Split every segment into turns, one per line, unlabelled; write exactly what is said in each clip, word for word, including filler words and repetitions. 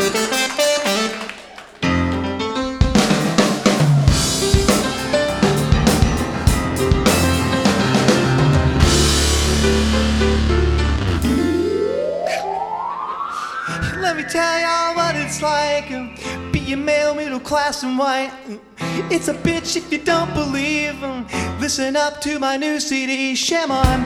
Let me tell y'all what it's like, be a male, middle class and white. It's a bitch if you don't believe. Listen up to my new C D, Sham On.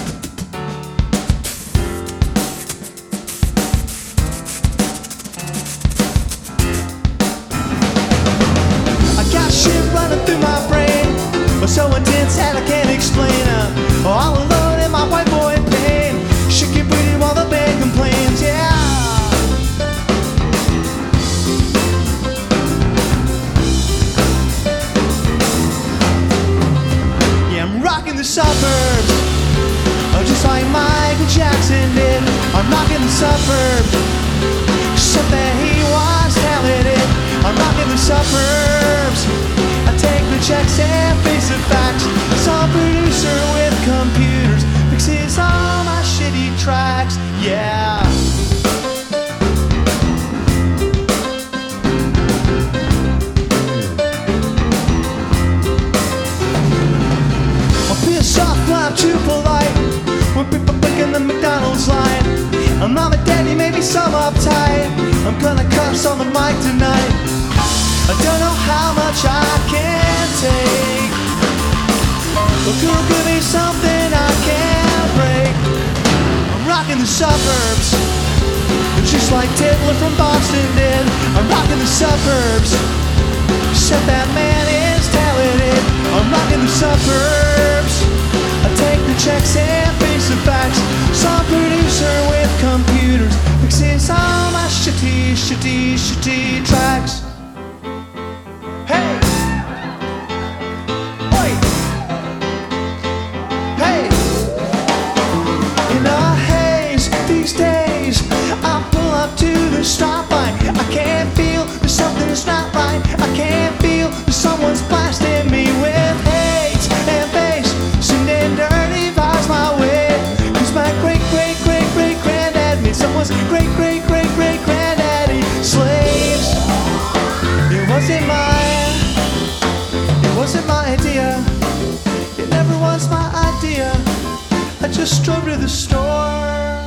I got shit running through my brain, so intense that I can't explain. All alone in my white boy pain, shaking booty while the band complains, yeah. Rocking the suburbs, oh, just like Michael Jackson did. I'm rocking the suburbs, except that he was talented. I'm rocking the suburbs, I take the checks and face the facts. Some producer with computers mixes all my shitty tracks, yeah. Soft, I'm too polite when people breaking the McDonald's line. I'm mom and daddy, maybe some uptight. I'm gonna cuss on the mic tonight. I don't know how much I can take, but girl, give me something I can't break. I'm rocking the suburbs, just like Tiddler from Boston did. I'm rocking the suburbs, except that man is talented. I'm rocking the suburbs, I take the checks and face the facts. Some producer with computers mixes all my shitty, shitty, shitty tracks. Hey! Oi! Hey! In a haze these days, I pull up to the stoplight. I can't feel there's something that's not right. I can't feel that someone's blasting me with hate and bass, sending dirty vibes my way. Cause my great, great, great, great granddad made someone's great, great, great, great granddaddy slaves. It wasn't mine, it wasn't my idea. It never was my idea. I just drove to the store.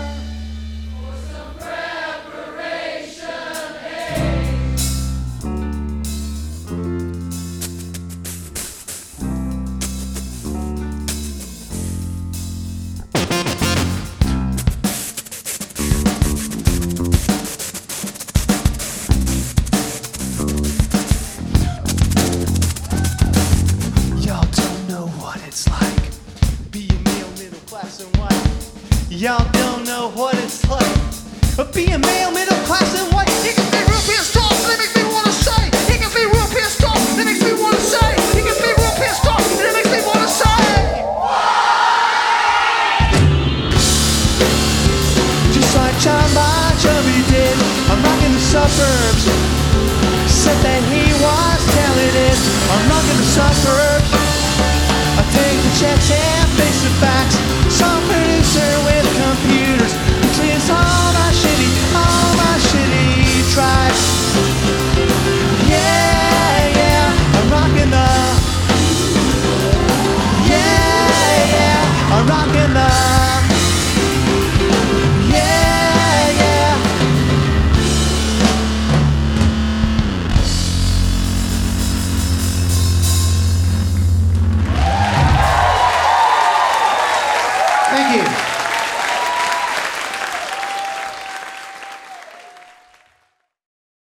Y'all don't know what it's like, be a male, middle class and white. He can be real pissed off, and it makes me wanna say. He can be real pissed off, and it makes me wanna say. He can be real pissed off, and it makes me wanna say. Just like John Bon Jovi did, I'm rocking the suburbs.